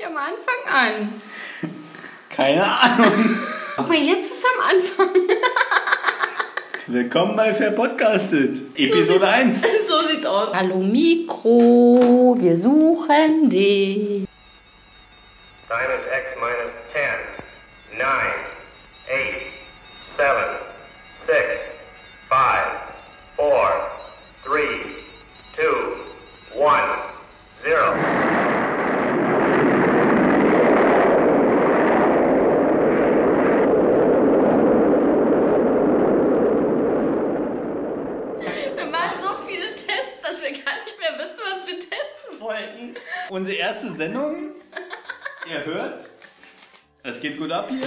am Anfang an? Keine Ahnung. Aber jetzt ist am Anfang. Willkommen bei Verpodcastet. Episode 1. So sieht's aus. Hallo Mikro, wir suchen dich. Time is X minus 10, 9, 8, 7, 6, 5, 4, 3, 2, 1, 0. Wir machen so viele Tests, dass wir gar nicht mehr wissen, was wir testen wollten. Unsere erste Sendung. Ihr hört, es geht gut ab hier.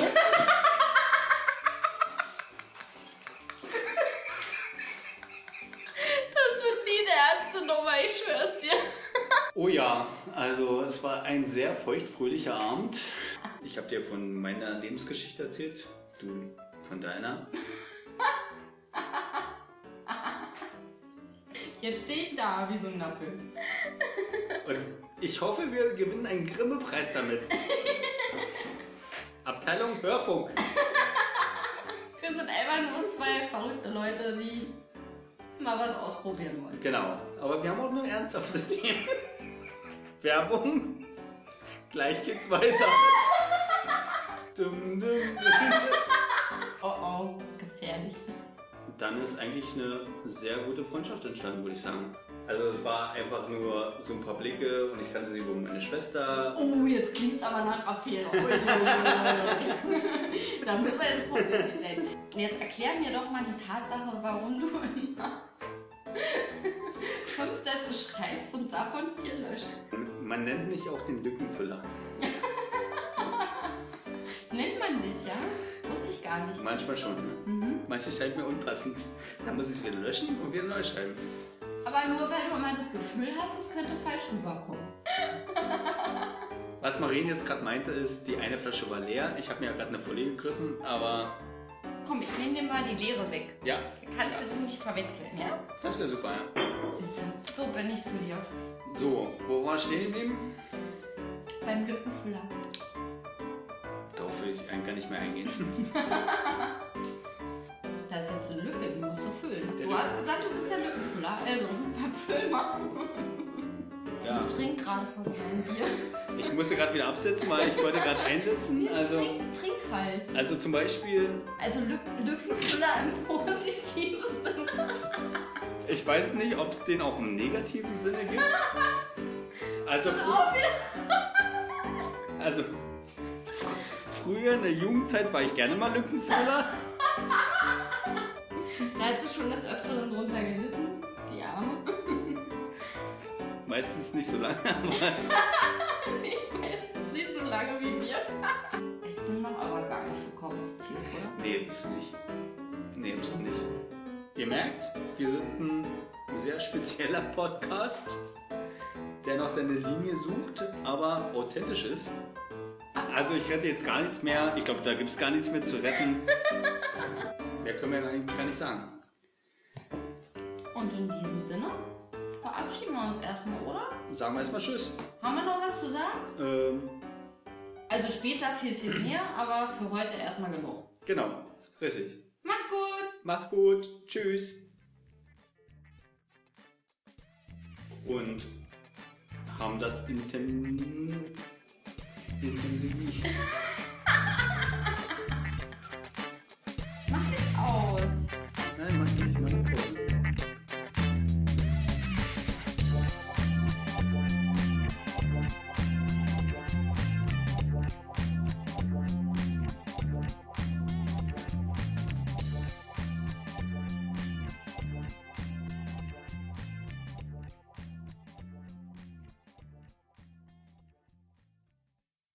Das wird nie eine ernste Nummer, ich schwör's dir. Oh ja, also es war ein sehr feuchtfröhlicher Abend. Ich habe dir von meiner Lebensgeschichte erzählt, du von deiner. Jetzt stehe ich da wie so ein Nappel. Und ich hoffe, wir gewinnen einen Grimme-Preis damit. Abteilung Hörfunk. Wir sind einfach nur zwei verrückte Leute, die mal was ausprobieren wollen. Genau, aber wir haben auch nur ernsthafte Themen. Werbung. Gleich geht's weiter. Dum, dum, dum. Oh, gefährlich. Dann ist eigentlich eine sehr gute Freundschaft entstanden, würde ich sagen. Also es war einfach nur so ein paar Blicke und ich kannte sie über meine Schwester. Oh, jetzt klingt's aber nach Affäre. Da müssen wir jetzt vorsichtig sein. Jetzt erklär mir doch mal die Tatsache, warum du immer 5 Sätze schreibst und davon 4 löschst. Man nennt mich auch den Lückenfüller. Nennt man dich, ja? Wusste ich gar nicht. Manchmal schon. Ne? Manche scheint mir unpassend. Da muss ich es wieder löschen und wieder neu schreiben. Aber nur weil du immer das Gefühl hast, es könnte falsch rüberkommen. Was Marien jetzt gerade meinte ist, die eine Flasche war leer. Ich habe mir ja gerade eine Folie gegriffen, aber Komm, ich nehme dir mal die Leere weg. ja. Kannst du die nicht verwechseln, ja? Das wäre super, ja. Siehst du, so bin ich zu dir. So, wo war ich stehen geblieben? Beim Lückenfüller. Darauf will ich eigentlich gar nicht mehr eingehen. Da ist jetzt eine Lücke, die musst du füllen. Der Du hast gesagt, du bist der Lückenfüller. Also, füll mal. Ja. Ich trinke gerade von deinem Bier. Ich musste gerade wieder absetzen, weil ich wollte gerade einsetzen. Also, Trink halt. also zum Beispiel, Also Lückenfüller im positiven Sinne. ich weiß nicht, ob es den auch im negativen Sinne gibt. Also, also früher in der Jugendzeit war ich gerne mal Lückenfüller. Da hat sie schon des Öfteren drunter gelitten. Die Arme. Meistens nicht so lange, aber Meistens nicht so lange wie wir. Ich bin doch aber gar nicht so kompliziert, oder? nee, bist du nicht. Nee, bist du nicht. Ihr merkt, wir sind ein sehr spezieller Podcast, der noch seine Linie sucht, aber authentisch ist. Also ich rette jetzt gar nichts mehr. Ich glaube, da gibt es gar nichts mehr zu retten. Mehr können wir gar nicht sagen. Und in diesem Sinne verabschieden wir uns erstmal, oder? Sagen wir erstmal Tschüss. Haben wir noch was zu sagen? Also später viel mehr, aber für heute erstmal genug. Genau, richtig. Macht's gut! Macht's gut. Tschüss. Und haben das